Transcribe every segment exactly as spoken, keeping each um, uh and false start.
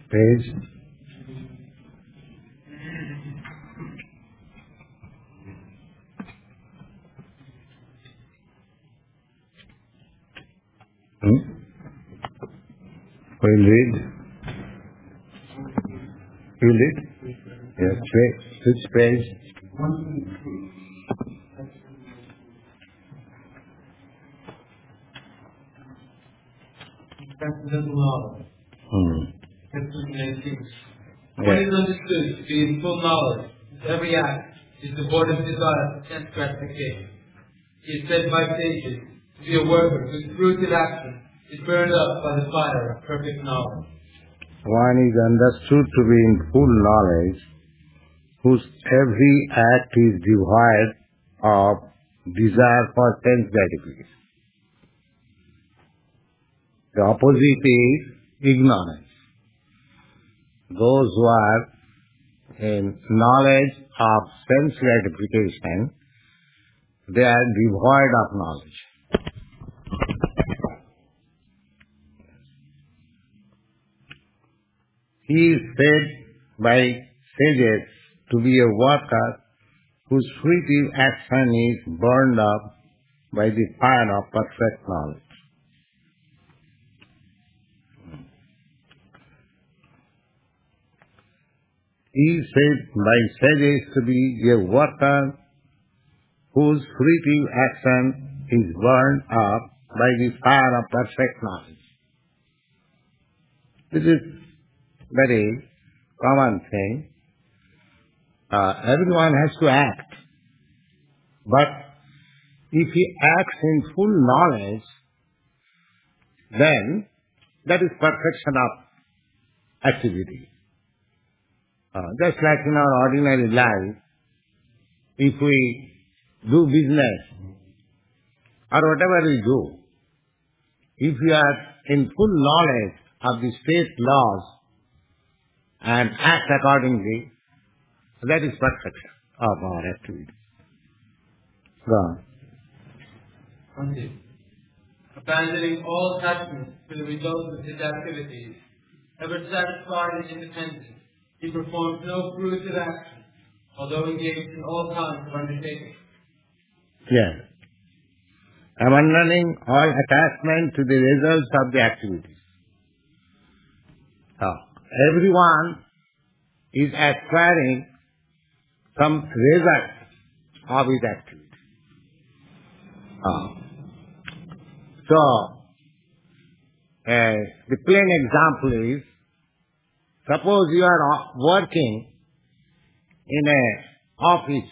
Page. Hmm? We'll read. You read? Yes, page. Which page? Hmm. When it is understood to be in full knowledge, every act is devoid of desire for sense gratification. He is said by sages to be a worker whose fruited action is burned up by the fire of perfect knowledge. One is understood to be in full knowledge, whose every act is devoid of desire for sense gratification. The opposite is ignorance. Those who are in knowledge of sense gratification, they are devoid of knowledge. He is said by sages to be a worker whose fruitive action is burned up by the fire of perfect knowledge. He is said by sages to be a worker whose fruitive action is burned up by the fire of perfect knowledge. This is very common thing. Uh, everyone has to act. But if he acts in full knowledge, then that is perfection of activity. Uh, just like in our ordinary life, if we do business or whatever we do, if we are in full knowledge of the state laws and act accordingly, that is perfection of our activity. Go on. Continue. Abandoning all attachments to the results of his activities, ever satisfied and independent, he performs no fruitive action, although engaged in all kinds of undertakings. Yes. Abandoning all attachment to the results of the activities. So, everyone is aspiring some result of his activity. Uh, so, uh, the plain example is, suppose you are working in an office.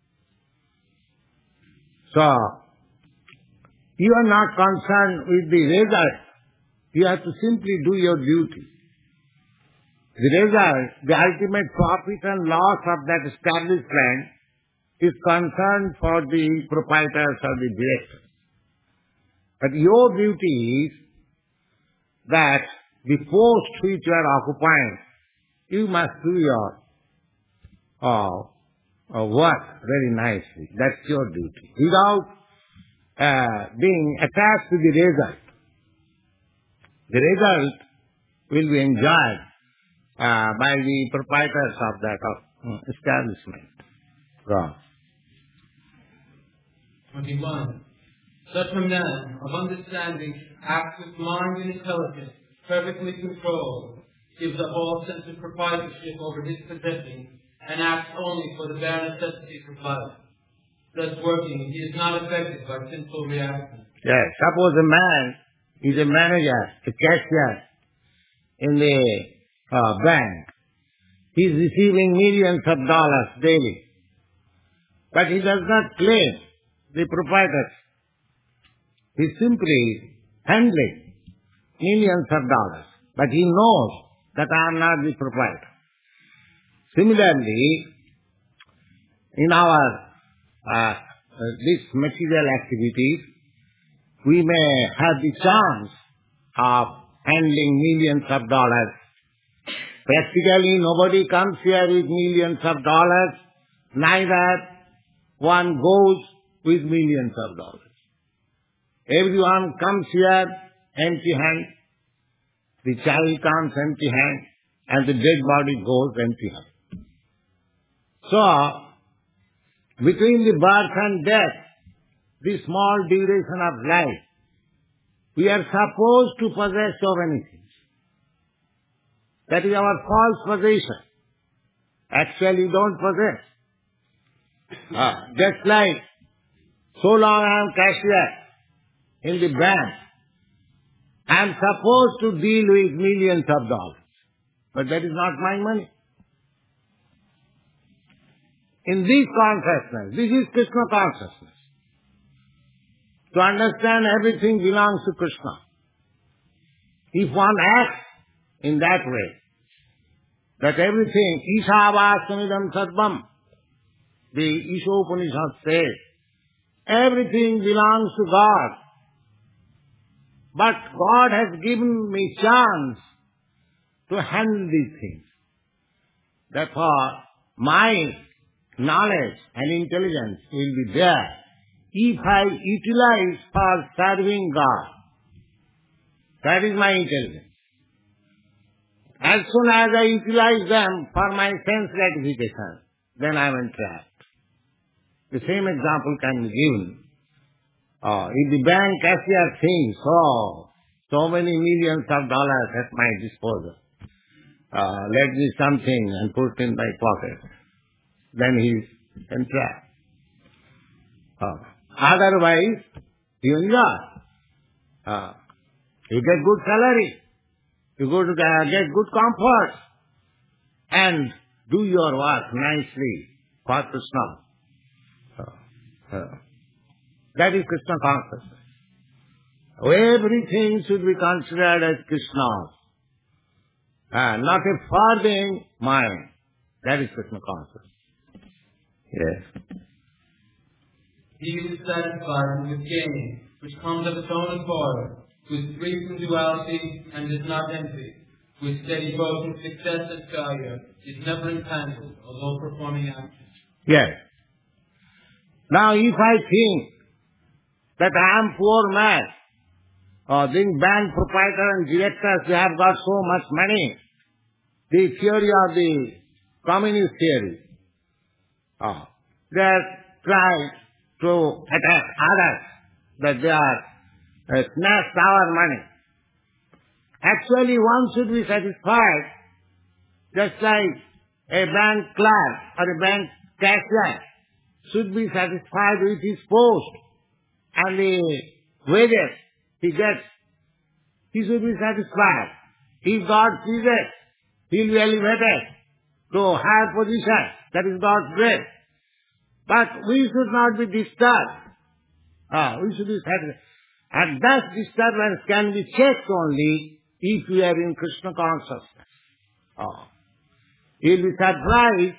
So, you are not concerned with the result. You have to simply do your duty. The result, the ultimate profit and loss of that establishment is concerned for the proprietors or the directors. But your duty is that the post which you are occupying, you must do your uh, uh, work very nicely. That's your duty. Without uh, being attached to the result. The result will be enjoyed uh, by the proprietors of that uh, establishment. Go. twenty-one. Such a man of understanding acts with mind and intelligence perfectly controlled, gives up all sense of proprietorship over his possessions, and acts only for the bare necessities of life. Thus working, he is not affected by sinful reactions. Yes, suppose a man is a manager, a cashier in the uh, bank. He is receiving millions of dollars daily. But he does not claim the proprietors. He is simply handling millions of dollars. But he knows that I am not the proprietor. Similarly, in our uh, this material activities, we may have the chance of handling millions of dollars. Practically, nobody comes here with millions of dollars, neither one goes with millions of dollars. Everyone comes here empty-handed. The child comes empty-handed, and the dead body goes empty. So, between the birth and death, the small duration of life, we are supposed to possess so many things. That is our false possession. Actually, don't possess. Ah, just like, so long I am cashier in the bank, I am supposed to deal with millions of dollars. But that is not my money. In this consciousness, this is Krishna consciousness. To understand everything belongs to Krishna. If one acts in that way, that everything, Ishavastamidam Sarvam, the Ishopanishad says, everything belongs to God. But God has given me chance to handle these things. Therefore, my knowledge and intelligence will be there if I utilize for serving God. That is my intelligence. As soon as I utilize them for my sense gratification, then I am entrapped. The same example can be given. Uh, if the bank cashier thinks, oh, so many millions of dollars at my disposal, uh, let me something and put in my pocket, then he is entrapped. Uh, otherwise, you enjoy. Uh, you get good salary. You go to uh, get good comfort and do your work nicely for Krishna. Uh, uh, that is Krishna consciousness. Everything should be considered as Krishna's. Uh, not a farthing mine. That is Krishna consciousness. Yes. He who is satisfied with gain, which comes of its own accord, who is free from duality and is not envy, who is steady both in success and failure, is never entangled, although performing actions. Yes. Now if I think that I am poor man, or being bank proprietor and directors, they have got so much money, the theory of the communist theory, oh, they are trying to attack others, that they are uh, snatched our money. Actually, one should be satisfied, just like a bank clerk or a bank cashier should be satisfied with his post and the wages he gets. He should be satisfied. If God pleases, he will be elevated to higher position. That is God's grace. But we should not be disturbed. Ah, we should be satisfied. And that disturbance can be checked only if we are in Krishna consciousness. Oh. You will be surprised.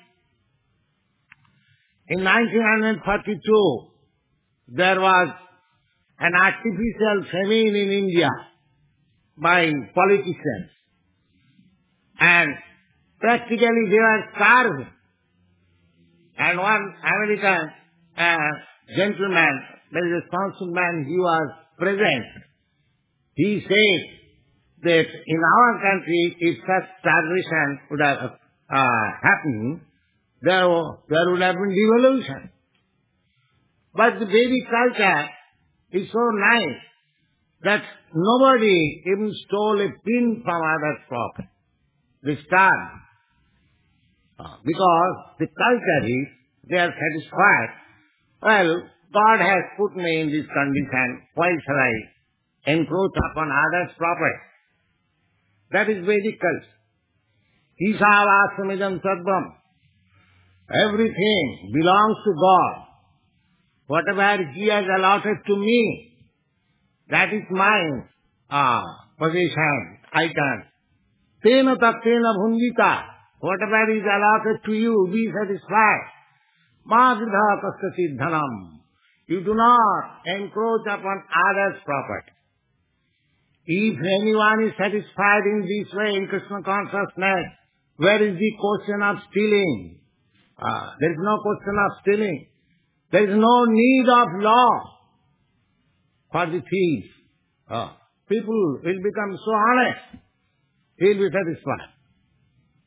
In nineteen forty-two, there was an artificial famine in India by politicians. And practically they were starving. And one American uh, gentleman, there is a responsible man, he was present. He said that in our country, if such starvation would have uh, happened, there, there would have been devolution. But the Vedic culture is so nice that nobody even stole a pin from others' property. They starved. Uh, because the culture is, they are satisfied. Well, God has put me in this condition. Why shall I encroach upon others' property? That is Vedic culture. Ishavastamidam sarvam. Everything belongs to God. Whatever He has allotted to me, that is mine. Ah, possession, item. Tena tattena bhunjita. Whatever is allotted to you, be satisfied. Ma vidha kaskasid dhanam. You do not encroach upon others' property. If anyone is satisfied in this way in Krishna consciousness, where is the question of stealing? Ah, there is no question of stealing. There is no need of law for the thief. Ah, people will become so honest. He will be satisfied.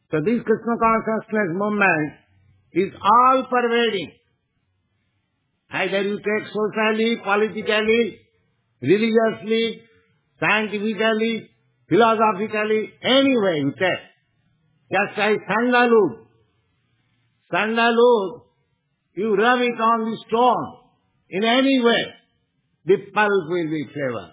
So this Krishna consciousness movement is all pervading. Either you take socially, politically, religiously, scientifically, philosophically, any way you take. Just like sandalwood. Sandalwood, you rub it on the stone. In any way, the pulp will be flavored.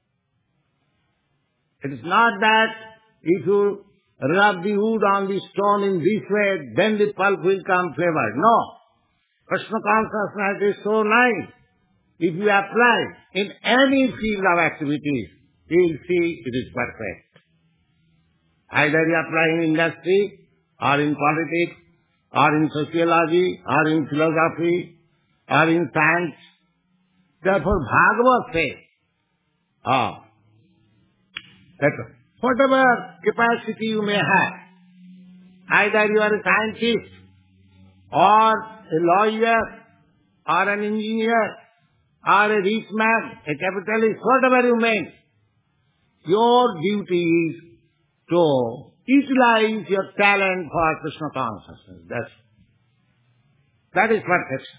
It is not that if you rub the wood on the stone in this way, then the pulp will come flavored. No. Krishna consciousness is so nice. If you apply in any field of activities, you will see it is perfect. Either you apply in industry, or in politics, or in sociology, or in philosophy, or in science. Therefore, Bhagavad says, oh, that whatever capacity you may have, either you are a scientist, or a lawyer, or an engineer, or a rich man, a capitalist, whatever you may, your duty is to utilize your talent for Krishna consciousness. That's, that is perfection.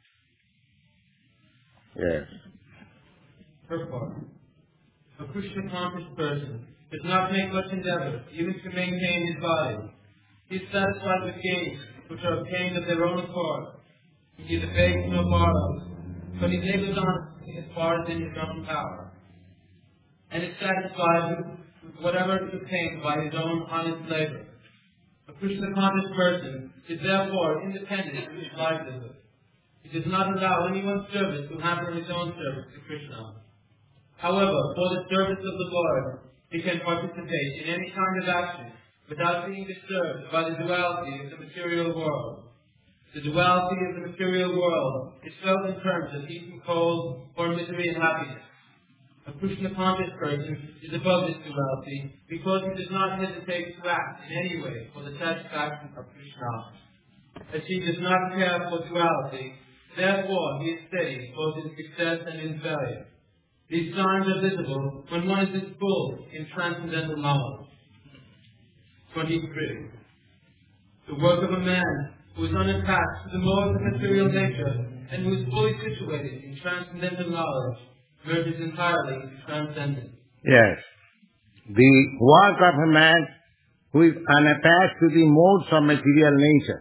Yes. Purport. A Krishna conscious person does not make much endeavor even to maintain his body. He is satisfied with gains which are obtained of their own accord. He is begs no borrows, but he labors honestly as far as in his own power, and is satisfied with whatever is obtained by his own honest labor. A Krishna conscious person is therefore independent of his livelihood. He does not allow anyone's service to hamper his own service to Krishna. However, for the service of the Lord, he can participate in any kind of action without being disturbed by the duality of the material world. The duality of the material world is felt in terms of heat and cold, or misery and happiness. A Krishna conscious person is above this duality because he does not hesitate to act in any way for the satisfaction of Krishna. As he does not care for duality, therefore he is steady both in success and in failure. These signs are visible when one is full in transcendental knowledge. twenty-three. The work of a man who is unattached to the modes of material nature and who is fully situated in transcendental knowledge merges entirely into transcendence. Yes. The work of a man who is unattached to the modes of material nature.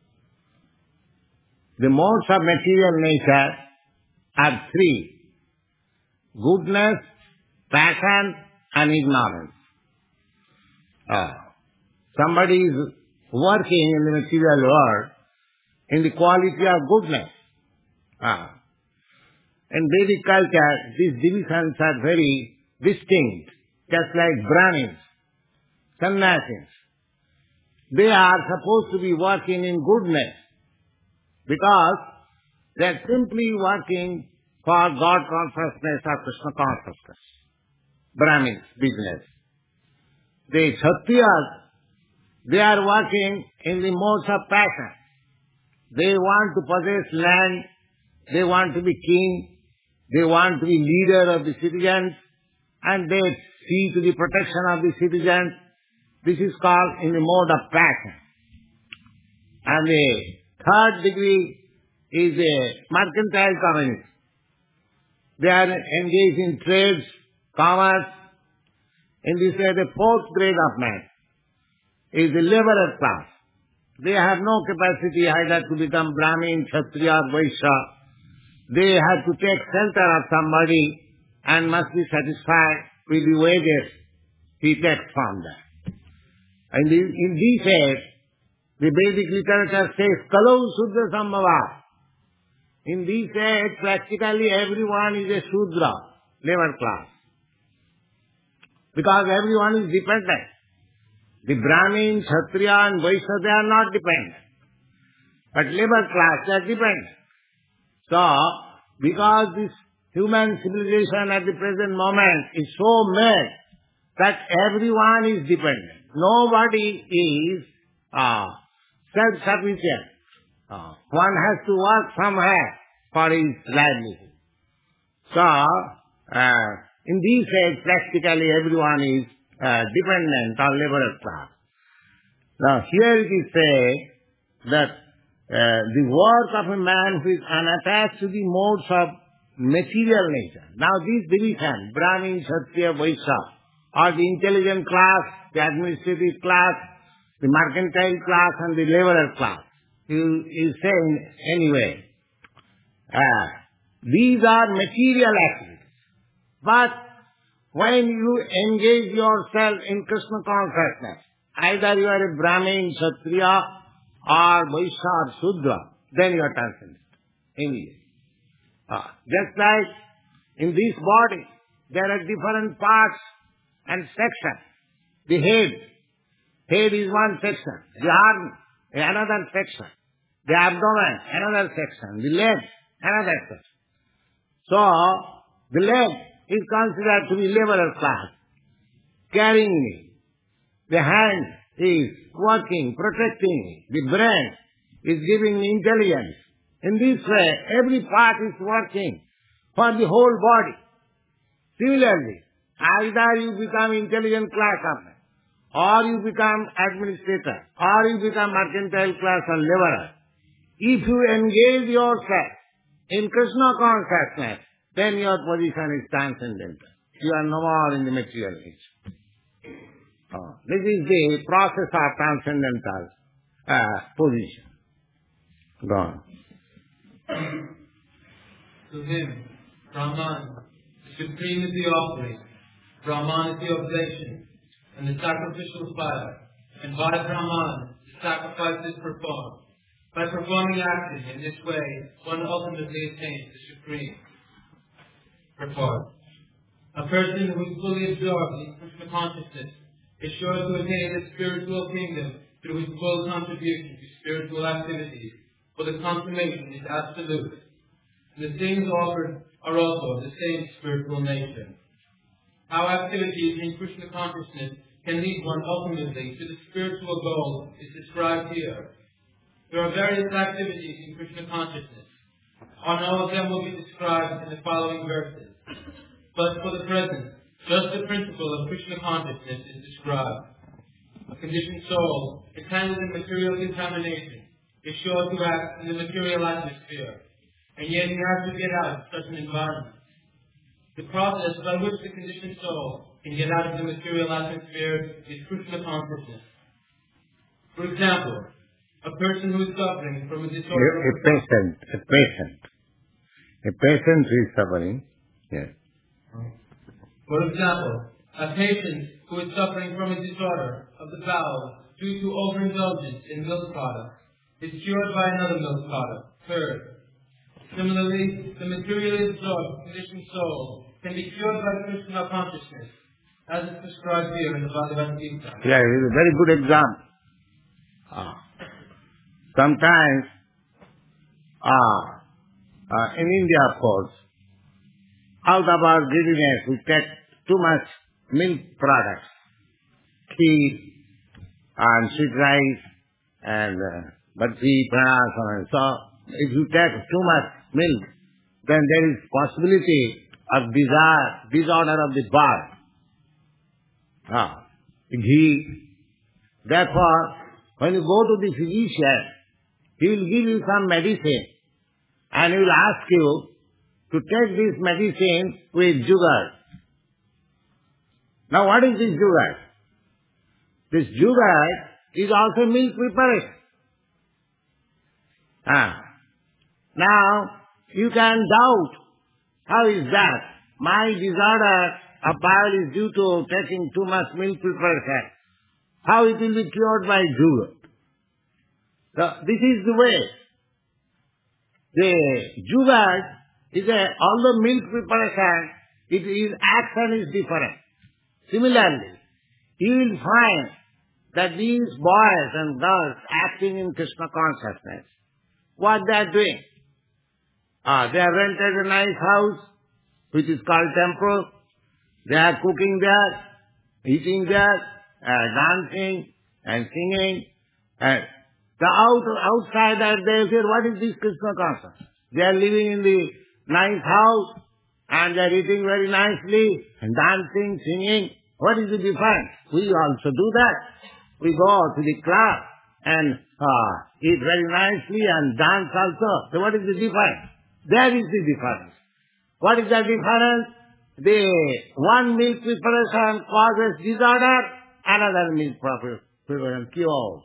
The modes of material nature are three: goodness, passion, and ignorance. Uh, somebody is working in the material world in the quality of goodness. Uh, in Vedic culture, these divisions are very distinct, just like Brahmins, sannyasis. They are supposed to be working in goodness because they are simply working for God consciousness or Krishna consciousness. Brahmins, business. The Kshatriyas, they are working in the modes of passion. They want to possess land, they want to be king, they want to be leader of the citizens, and they see to the protection of the citizens. This is called in the mode of passion. And the third degree is a mercantile communist. They are engaged in trades, commerce. In this way, the fourth grade of man is the laborer class. They have no capacity either to become Brahmin, Kshatriya, or Vaishya. They have to take shelter of somebody and must be satisfied with the wages he takes from them. And in, in this age, the Vedic literature says, Kalau Sudra Sambhava. In this age, practically everyone is a Shudra, labor class. Because everyone is dependent. The Brahmin, Kshatriya and Vaishya, they are not dependent. But labor class, they are dependent. So, because this human civilization at the present moment is so made that everyone is dependent. Nobody is uh, self-sufficient. Uh, one has to work somewhere for his livelihood. So, uh, in these days, practically everyone is uh, dependent on laborer class. Now here it is said that uh, the work of a man who is unattached to the modes of material nature. Now this division, Brahmin, Kshatriya, Vaishya, or the intelligent class, the administrative class, the mercantile class and the laborer class, you, you say in any way. Uh, these are material activities. But when you engage yourself in Krishna consciousness, either you are a Brahmin, Kshatriya, or Vaishya or Shudra, then you are transcendent. Immediately. Uh, just like in this body, there are different parts and sections. The head, head is one section. The arm, another section. The abdomen, another section. The leg, another section. So, the leg is considered to be laborer class, carrying me. The hand is working, protecting me. The brain is giving me intelligence. In this way, every part is working for the whole body. Similarly, either you become intelligent class of man, or you become administrator, or you become mercantile class or laborer. If you engage yourself in Krishna consciousness, then your position is transcendental. You are no more in the material age. Oh, this is the process of transcendental uh, position. Go on. To him, Brahman, the supreme is the offering, Brahman is the oblation, and the sacrificial fire, and by Brahman the sacrifice is performed. By performing action in this way, one ultimately attains the supreme. Report. A person who is fully absorbed in Krishna consciousness is sure to attain the spiritual kingdom through his full contribution to spiritual activities, for the consummation is absolute. And the things offered are also of the same spiritual nature. How activities in Krishna consciousness can lead one ultimately to the spiritual goal is described here. There are various activities in Krishna consciousness. On all of them will be described in the following verses. But for the present, just the principle of Krishna consciousness is described. A conditioned soul, entangled in material contamination, is sure to act in the material atmosphere, and yet he has to get out of such an environment. The process by which the conditioned soul can get out of the material atmosphere is Krishna consciousness. For example, a person who is suffering from a disorder... A, a patient, a patient. A patient who is suffering, yes. For example, a patient who is suffering from a disorder of the bowel due to overindulgence in milk products is cured by another milk product, curd. Similarly, the materially absorbed conditioned soul can be cured by Krishna consciousness, as is prescribed here in the Bhagavad Gita. Yeah, it is a very good example. Ah. Sometimes, ah, uh, in India, of course, out of our greediness, we take too much milk products, kheer and sweet rice and uh, bhatti, pranasa, and so. If you take too much milk, then there is possibility of desire, disorder of the bowel. Ah, ghee. Therefore, when you go to the physician, he will give you some medicine and he will ask you to take this medicine with sugar. Now what is this sugar? This sugar is also milk preparation. Ah. Now, you can doubt, how is that? My disorder of bowel is due to taking too much milk preparation. How it will be cured by sugar? So, this is the way. The sugar is a, although milk preparation, it is, action is different. Similarly, you will find that these boys and girls acting in Krishna consciousness, what they are doing? Ah, they have rented a nice house, which is called temple. They are cooking there, eating there, uh, dancing and singing. And the out, outsider, they say, what is this Krishna consciousness? They are living in the nice house, and they are eating very nicely, and dancing, singing. What is the difference? We also do that. we go to the club and uh, eat very nicely and dance also. So what is the difference? There is the difference. What is the difference? The one milk preparation causes disorder, another milk preparation cures.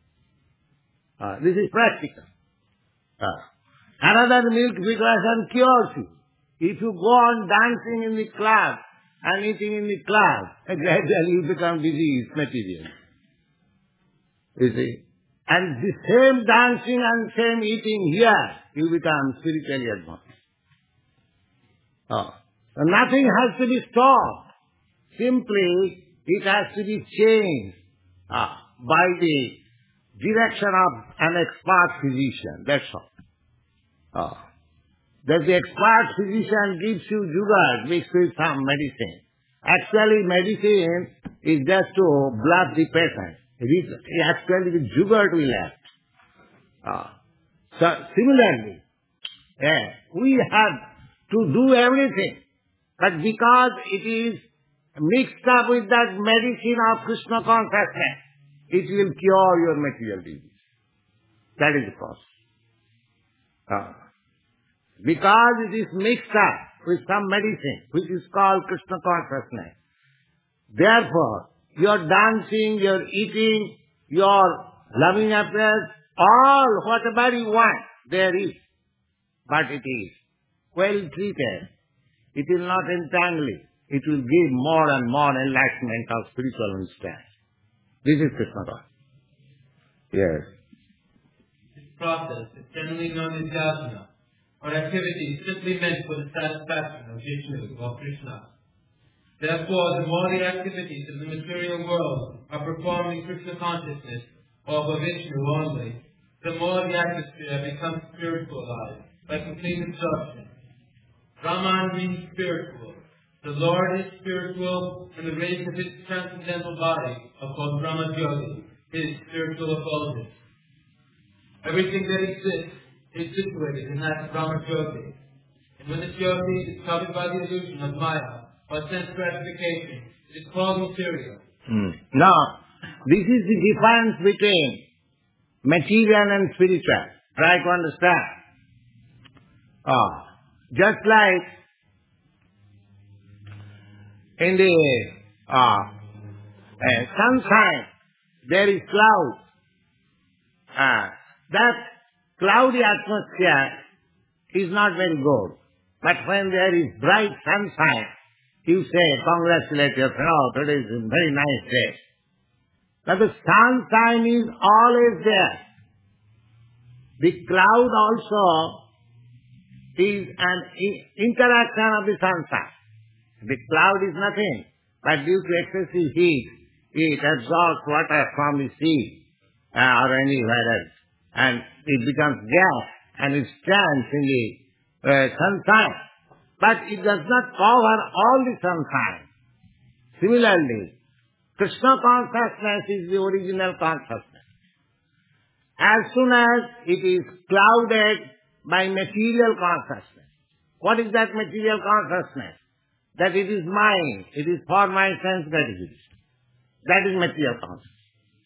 Uh, this is practical. Uh, another milk preparation cures you. If you go on dancing in the club and eating in the club, gradually you become disease material. You see? And the same dancing and same eating here, you become spiritually advanced. Oh. So nothing has to be stopped. Simply, it has to be changed uh, by the direction of an expert physician. That's all. Oh. That the expert physician gives you sugar mixed with some medicine. Actually, medicine is just to blood the patient. It is actually the sugar to be left. Oh. So, similarly, yeah, we have to do everything. But because it is mixed up with that medicine of Krishna consciousness, it will cure your material disease. That is the cause. Uh, because it is mixed up with some medicine, which is called Krishna consciousness. Therefore, your dancing, your eating, your loving affairs, all whatever you want, there is. But it is well treated. It will not entangle it. It will give more and more enlightenment of spiritual understanding. This is Krishna consciousness. Yes. This process is generally known as yajna, or activity simply meant for the satisfaction of Vishnu or Krishna. Therefore, the more the activities of the material world are performed in Krishna consciousness or for Vishnu only, the more the atmosphere becomes spiritualized by complete absorption. Brahman means spiritual. The Lord is spiritual, and the rays of his transcendental body are called Brahma Jyoti, his spiritual effulgence. Everything that exists is situated in that Brahma Jyoti. And when the Jyoti is covered by the illusion of Maya, or sense gratification, it is called material. Hmm. Now, this is the difference between material and spiritual. Try to understand. Ah. Just like in the uh, uh, sunshine, there is cloud. Uh, that cloudy atmosphere is not very good. But when there is bright sunshine, you say, congratulate your friend, oh, today is a very nice day. But the sunshine is always there. The cloud also is an interaction of the sunshine. The cloud is nothing, but due to excessive heat, it absorbs water from the sea uh, or anywhere else, and it becomes gas, and it stands in the uh, sunshine. But it does not cover all the sunshine. Similarly, Krishna consciousness is the original consciousness. As soon as it is clouded by material consciousness. What is that material consciousness? That it is mine, it is for my sense gratification. That is material consciousness.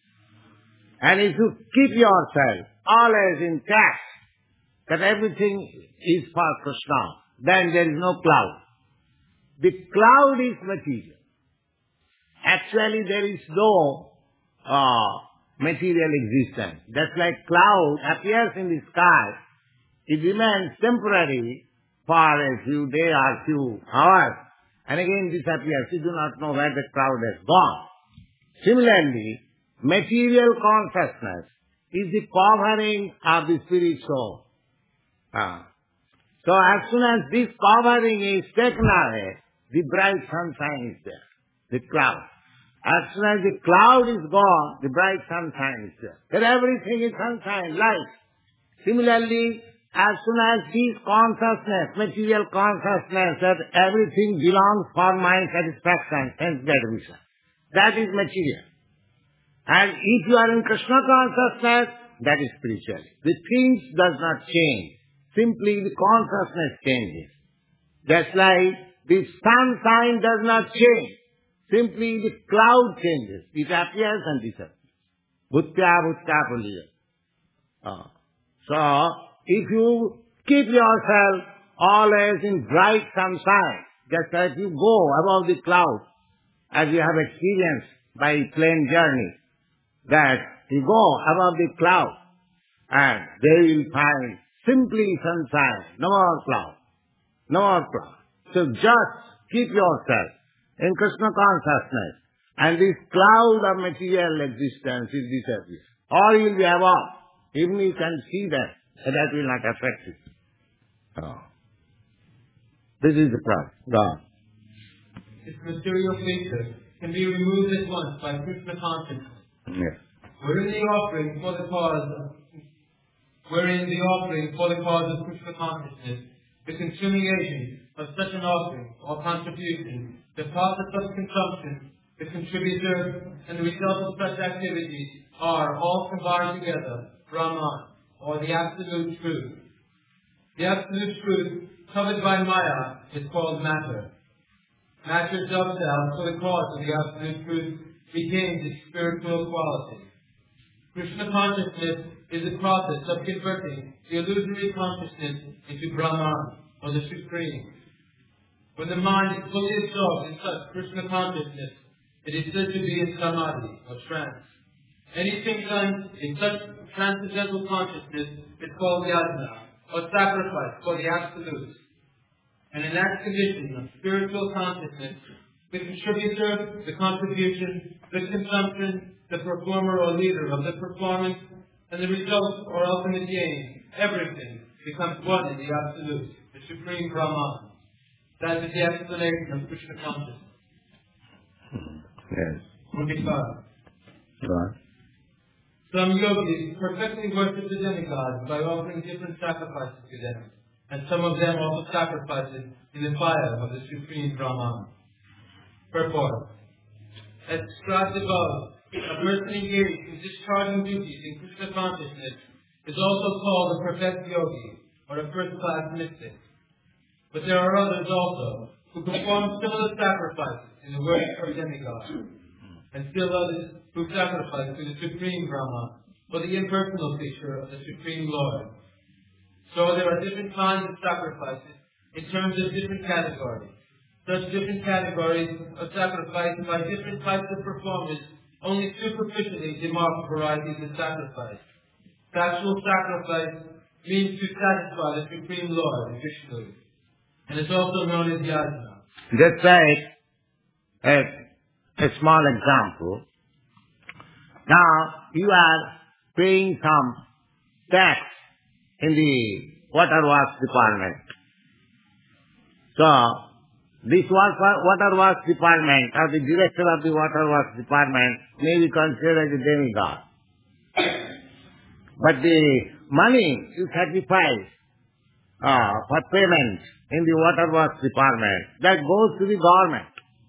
And if you keep yourself always intact, that everything is for Krishna, then there is no cloud. The cloud is material. Actually, there is no uh, material existence. Just like cloud appears in the sky, it remains temporary for a few days or few hours, and again disappears. You do not know where the cloud has gone. Similarly, material consciousness is the covering of the spiritual. Uh, so as soon as this covering is taken away, the bright sunshine is there, the cloud. As soon as the cloud is gone, the bright sunshine is there. Then everything is sunshine, light. Similarly, as soon as this consciousness, material consciousness, that everything belongs for my satisfaction, sense gratification, that is material. And if you are in Krishna consciousness, that is spiritual. The things does not change. Simply the consciousness changes. Just like the sunshine does not change. Simply the cloud changes. It appears and disappears. Bhuttya bhuttya puliya. Uh, so, if you keep yourself always in bright sunshine, just as you go above the clouds, as you have experienced by plane journey, that you go above the clouds and they will find simply sunshine, no more cloud, no more cloud. So just keep yourself in Krishna consciousness and this cloud of material existence will disappear. Or you will be above. Even you can see that, that will not affect you. Oh. This is the problem. God. Its material feature can be removed at once by Krishna consciousness. Yes. Wherein the offering for the cause of, wherein the offering for the cause of Krishna consciousness, the consuming agent of such an offering or contribution, the process of consumption, the contributor, and the result of such activities are all combined together, Brahman, or the absolute truth. The absolute truth, covered by Maya, is called matter. Matter dovetails for the cause of the absolute truth retains its spiritual quality. Krishna consciousness is the process of converting the illusory consciousness into Brahman, or the Supreme. When the mind is fully absorbed in such Krishna consciousness, it is said to be in samadhi, or trance. Anything done in such transcendental consciousness is called yajna, or sacrifice for the Absolute. And in that condition of spiritual consciousness, the contributor, the contribution, the consumption, the performer or leader of the performance, and the result or ultimate gain, everything becomes one in the Absolute, the Supreme Brahman. That is the explanation of Krishna consciousness. Yes. twenty-five. God. Some yogis perfectly worship the demigods by offering different sacrifices to them, and some of them also sacrifices in the fire of the Supreme Brahman. Purport. As described above, a person engaged in discharging duties in Krishna consciousness is also called a perfect yogi, or a first-class mystic. But there are others also who perform similar sacrifices in the worship of demigods, and still others who sacrifice to the Supreme Brahman, or the impersonal picture of the Supreme Lord. So there are different kinds of sacrifices in terms of different categories. Such different categories of sacrifice by different types of performers only superficially demark varieties of sacrifice. Actual sacrifice means to satisfy the Supreme Lord, Vishnu, and is also known as yajna. Just like a, a small example. Now, you are paying some tax in the water works department. So, this water works department, or the director of the water works department, may be considered as a demigod. But the money you sacrifice uh, for payment in the water works department, that goes to the government.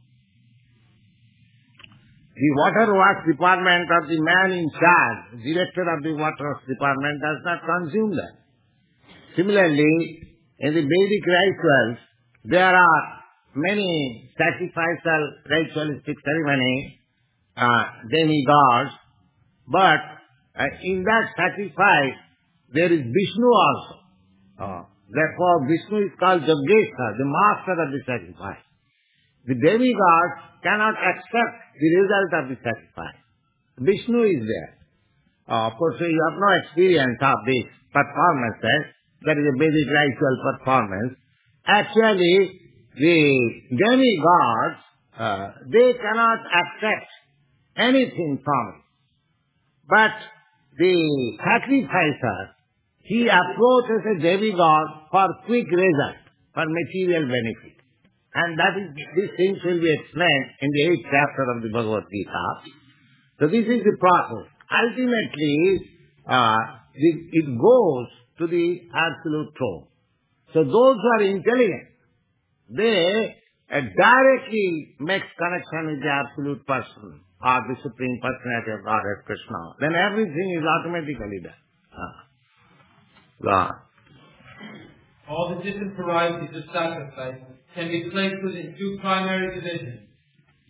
The water works department or the man in charge, director of the water works department, does not consume that. Similarly, in the Vedic rituals, there are many sacrificial ritualistic ceremonies, uh, demigods, but uh, in that sacrifice, there is Vishnu also. Uh, therefore, Vishnu is called Yogeshwar, the master of the sacrifice. The demigods cannot accept the result of the sacrifice. Vishnu is there. Uh, of course, you have no experience of these performances. That is a Vedic ritual performance. Actually, the demigods, uh, they cannot accept anything from it. But the sacrificer, he approaches a demigod for quick result, for material benefit. And that is, these things will be explained in the eighth chapter of the Bhagavad Gita. So this is the process. Ultimately, uh, the, it goes to the absolute truth. So those who are intelligent, they uh, directly make connection with the absolute person, or the Supreme Personality of Godhead, Krishna. Then everything is automatically done. Ah. God. All the different varieties of sacrifice can be placed within two primary divisions.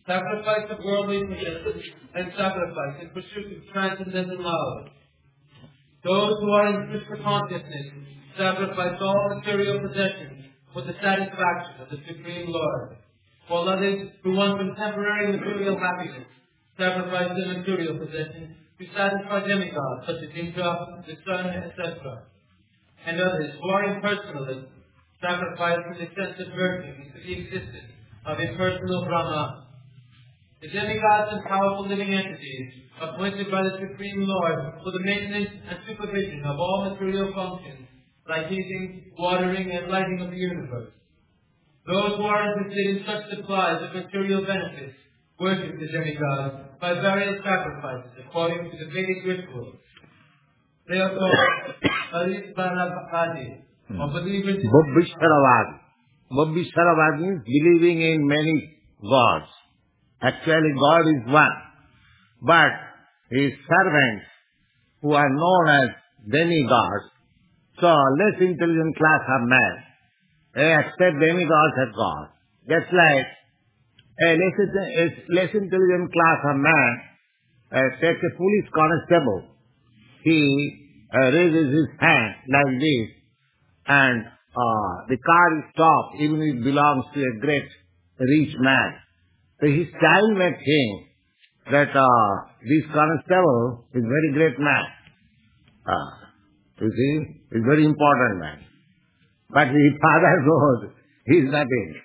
sacrifice of worldly possessions, and sacrifice in pursuit of transcendental love. Those who are in Krishna consciousness sacrifice all material possessions for the satisfaction of the Supreme Lord, while others who want temporary material happiness sacrifice their material possessions to satisfy demigods such as Indra, the sun, et cetera. And others who are impersonalists sacrifice from the sense of merging into the existence of impersonal Brahman. The demigods and powerful living entities appointed by the Supreme Lord for the maintenance and supervision of all material functions, like heating, watering, and lighting of the universe. Those who are interested in such supplies of material benefits worship the demigods by various sacrifices according to the Vedic rituals. They are called Harisvarabhadi, or believers in Bhavishwaravad. Bhavishwaravad means believing in many gods. Actually, God is one. But His servants, who are known as demigods, so less intelligent class of man, they accept demigods as God. That's like a less, a less intelligent class of man uh, takes a police constable. He uh, raises his hand like this, and uh, the car is stopped, even if it belongs to a great rich man. So his child may think that uh, this constable is a very great man. Uh, you see, he's a very important man. But his father knows he is nothing.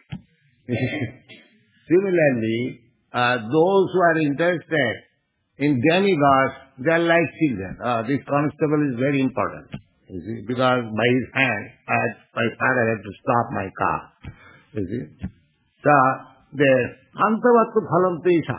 Similarly, uh, those who are interested in demigods, they are like children. Uh, this constable is very important. You see, because by his hand, I had, my father had to stop my car. You see. So, the antavattu phalam tisha.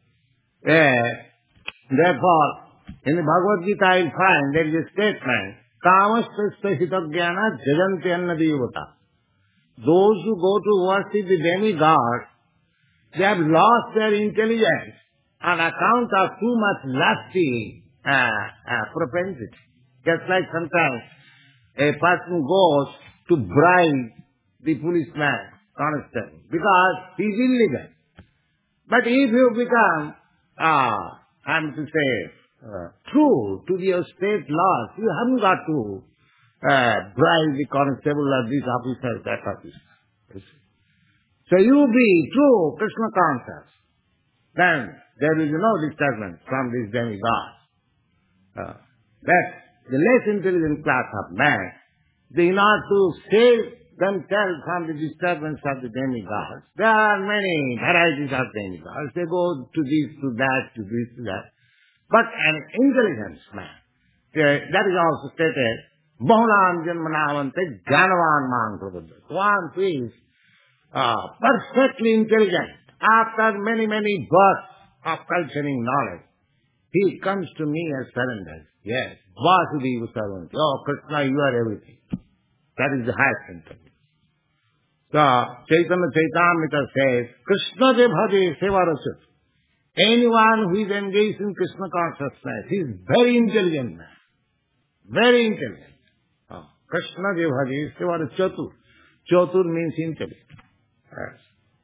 Therefore, in the Bhagavad Gita I find there is a statement, kamastasya hitagyana jajanti annadevata. Those who go to worship the demigod, they have lost their intelligence on account of too much lusty uh, uh, propensity. Just like sometimes a person goes to bribe the policeman, constable, because he is illegal. But if you become, uh, I am to say, uh, true to your state laws, you haven't got to uh, bribe the constable or this officer, that officer. So you be true Krishna conscious, then there is no disturbance from these demigods. Uh, that the less intelligent class of man, they in order to save themselves from the disturbance of the demigods, there are many varieties of demigods. They go to this, to that, to this, to that. But an intelligent man, uh, that is also stated, Bahulam janmanavante jnanavan man prabhupada. One who is uh, perfectly intelligent, after many, many births of culturing knowledge, he comes to me and surrenders. Yes, Vasudeva servant. Oh, Krishna, you are everything. That is the highest intelligence. So, Chaitanya Chaitamrita says, Krishna je bhaje sevarasut. Anyone who is engaged in Krishna consciousness, he is very intelligent man. Very intelligent. Oh, Krishna je bhaje sevarasut. Chatur. Chatur means intelligent. Yes.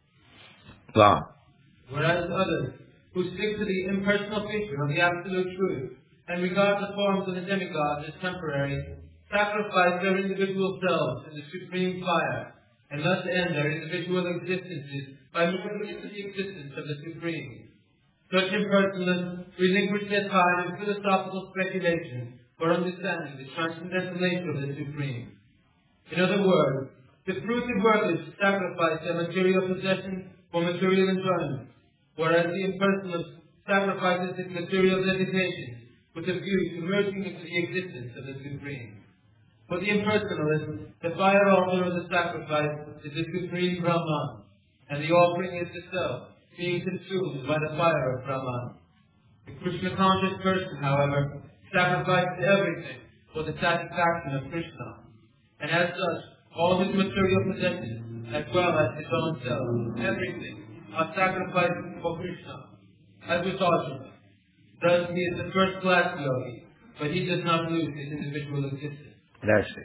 So, whereas others who stick to the impersonal feature of the absolute truth and regard the forms of the demigods as temporary, sacrifice their individual selves to the supreme fire, and thus end their individual existences by moving into the existence of the Supreme. Such impersonalists relinquish their time in philosophical speculation for understanding the transcendental nature of the Supreme. In other words, the fruited workers sacrifice their material possessions for material enjoyment, whereas the impersonalist sacrifices his material designations with a view to merging into the existence of the Supreme. For the impersonalist, the fire altar of the sacrifice is the Supreme Brahman, and the offering is the self, being consumed by the fire of Brahman. The Krishna-conscious person, however, sacrifices everything for the satisfaction of Krishna, and as such, all his material possessions, as well as his own self, everything, are sacrificed for Krishna, as with Arjuna. Thus he is the first-class yogi, but he does not lose his individual existence. That's it.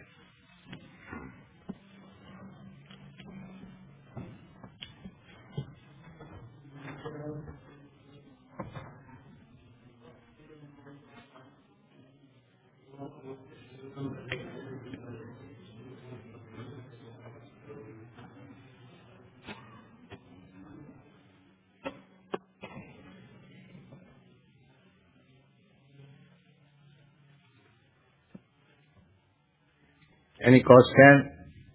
Any question?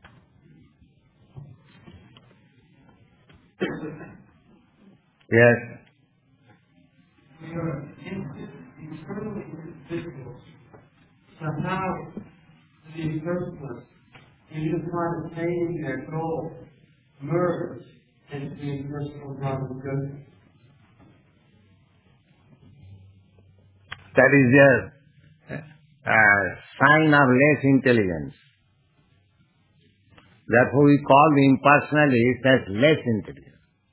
Yes. We are internally individuals. So how, in the first place, do you find attaining their goal merge into the personal common good? That is a uh, sign of less intelligence. Therefore we call the impersonalist as less intelligent.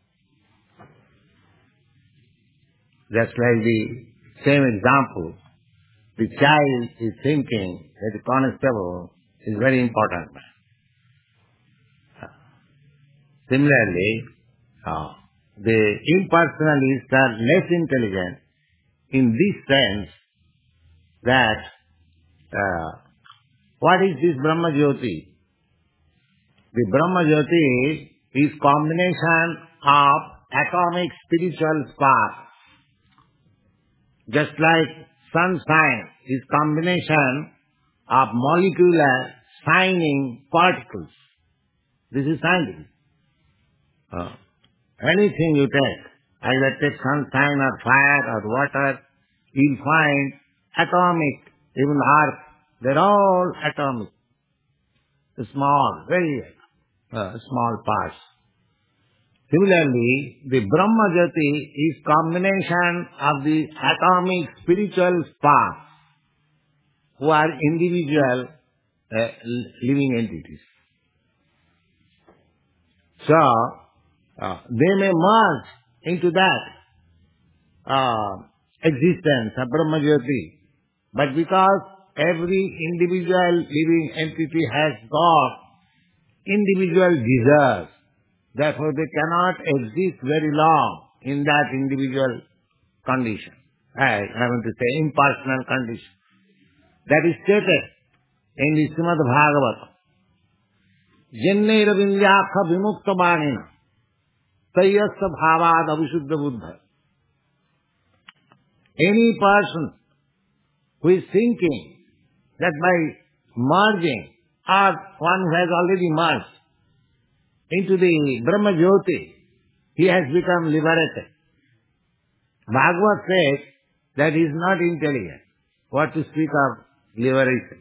Just like the same example, the child is thinking that the constable is very important. Similarly, uh, the impersonalists are less intelligent in this sense that uh, what is this Brahma Jyoti? The Brahma Jyoti is combination of atomic spiritual sparks. Just like sunshine is combination of molecular shining particles. This is scientific. Uh, anything you take, either take sunshine or fire or water, you'll find atomic, even earth, they're all atomic. Small, very uh, small parts. Similarly, the Brahma Jyoti is combination of the atomic spiritual sparks who are individual uh, living entities. So, uh, they may merge into that uh, existence of Brahma Jyoti, but because every individual living entity has got individual desires, therefore they cannot exist very long in that individual condition. I, I want to say impersonal condition. That is stated in the Srimad Bhagavatam. Jenneira vinyakha vimukta manina tayyasya bhavad avishuddha buddha. Any person who is thinking that by merging, or one who has already merged into the Brahma Jyoti, he has become liberated. Bhagavad says that he is not intelligent. What to speak of liberation?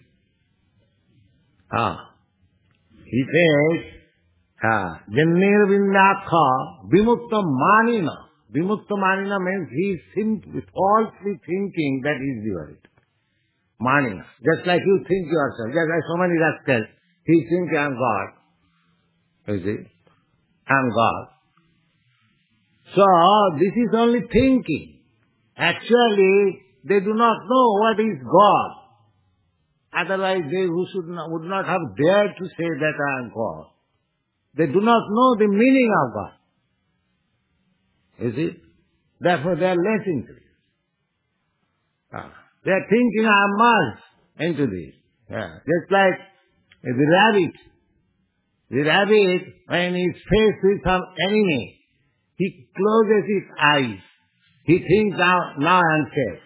Ah. He says, ah, Jannir Vindakha Vimukta Manina. Vimukta Manina means he is simply, falsely thinking that he is liberated. Manina. Just like you think yourself. Just like so many rascals, he thinks I am God. You see? I am God. So, this is only thinking. Actually, they do not know what is God. Otherwise, they who should not, would not have dared to say that I am God. They do not know the meaning of God. You see? Therefore, they are less intelligent. Ah. They are thinking I am merged into this. Yeah. Just like the rabbit. The rabbit, when he is faced with some enemy, he closes his eyes. He thinks now, now I am safe.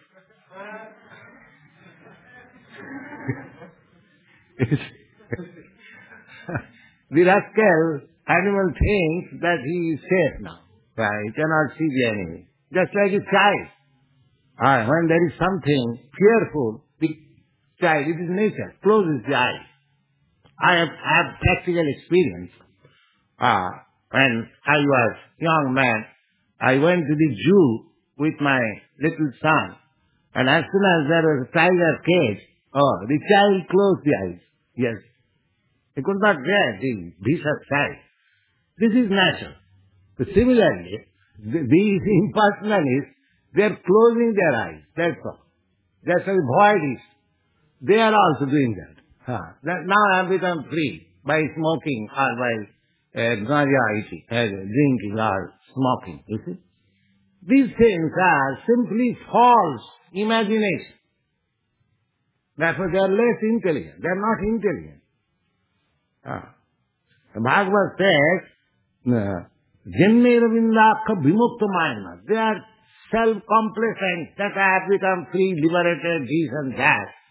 The rascal animal thinks that he is safe now. Right? He cannot see the enemy. Just like a child. Ah, when there is something fearful, the child, it is nature, closes the eyes. I have, I have practical experience. Ah, when I was young man, I went to the zoo with my little son. And as soon as there was a tiger cage, oh, the child closed the eyes. Yes. He could not bear the vicious sight. This is natural. So similarly, th- these impersonalists, they are closing their eyes. That's all. That's how the void is. They are also doing that. Huh. that now I have become free by smoking or by uh, ganja eating, uh, drinking or smoking. You see? These things are simply false imagination. Therefore they are less intelligent. They are not intelligent. Ah. The Bhagavad says, Jannera Vindakha Vimukta Mayana. They are self-complacent that I have become free, liberated, this and that.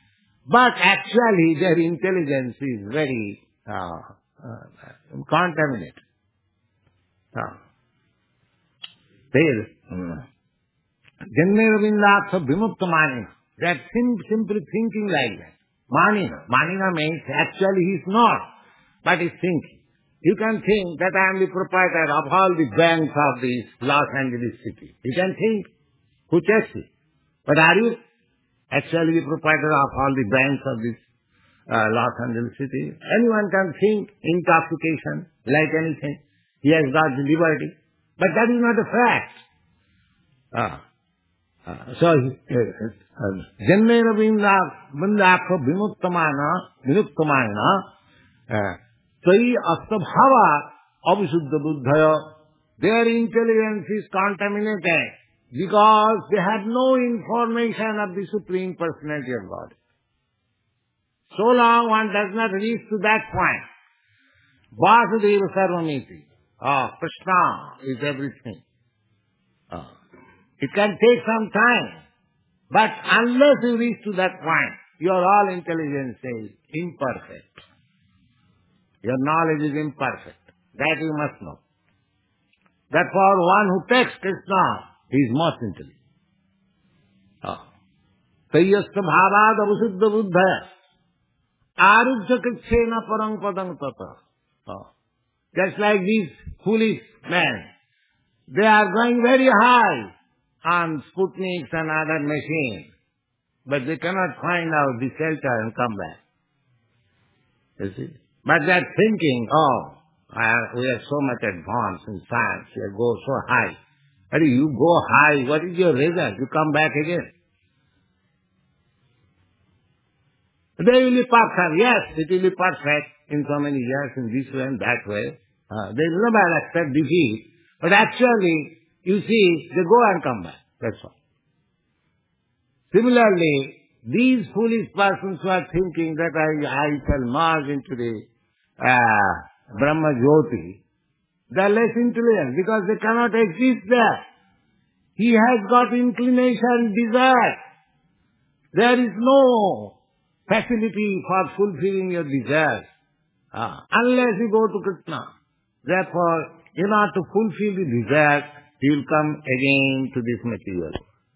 But actually their intelligence is very uh, uh, contaminated. Uh, there, um, Janmeravindatha Vimukta Manina. They are sim- simply thinking like that. Manina. Manina means actually he is not, but he is thinking. You can think that I am the proprietor of all the banks of this Los Angeles city. You can think. Who checks it? But are you actually the proprietor of all the banks of this uh, Los Angeles city? Anyone can think intoxication, like anything. He has got the liberty. But that is not a fact. Ah. ah. So, Janmera Vindakha Vimuktamana, Vimuktamana, Sai Astabhava Abhisuddha Buddhaya, their intelligence is contaminated because they have no information of the Supreme Personality of God. So long one does not reach to that point. Vasudeva Sarvamiti. Ah, Krishna is everything. Ah. It can take some time. But unless you reach to that point, your all intelligence is imperfect. Your knowledge is imperfect. That you must know. Therefore, one who takes Krishna is most intelligent. Tayyasta bhavad avasuddha buddhaya arujya kritsena parang padang tata. Just like these foolish men, they are going very high on Sputniks and other machines, but they cannot find out the shelter and come back. You see? But they are thinking, oh, we are so much advanced in science, we go so high. But you go high, what is your result? You come back again. They will be perfect. Yes, it will be perfect in so many years, in this way and that way. Uh, they will never accept defeat. But actually, you see, they go and come back. That's all. Similarly, these foolish persons who are thinking that I, I shall merge into the uh, Brahma Jyoti, they are less intelligent because they cannot exist there. He has got inclination, desire. There is no facility for fulfilling your desires uh, unless you go to Krishna. Therefore, in order to fulfill the desires, he will come again to this material.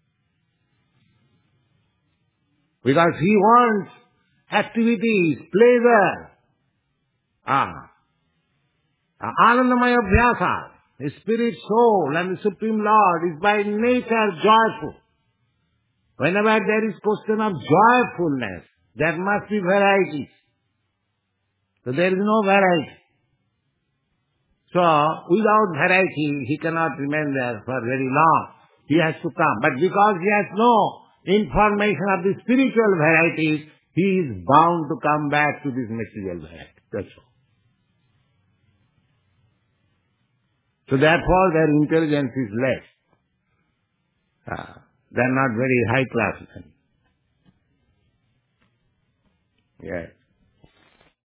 Because he wants activities, pleasure. Ah. Anandamaya Abhyasa, the spirit, soul and the Supreme Lord is by nature joyful. Whenever there is question of joyfulness, there must be variety. So there is no variety. So without variety, he cannot remain there for very long. He has to come. But because he has no information of the spiritual varieties, he is bound to come back to this material variety. That's all. So therefore their intelligence is less. Uh, they are not very high class. Yes.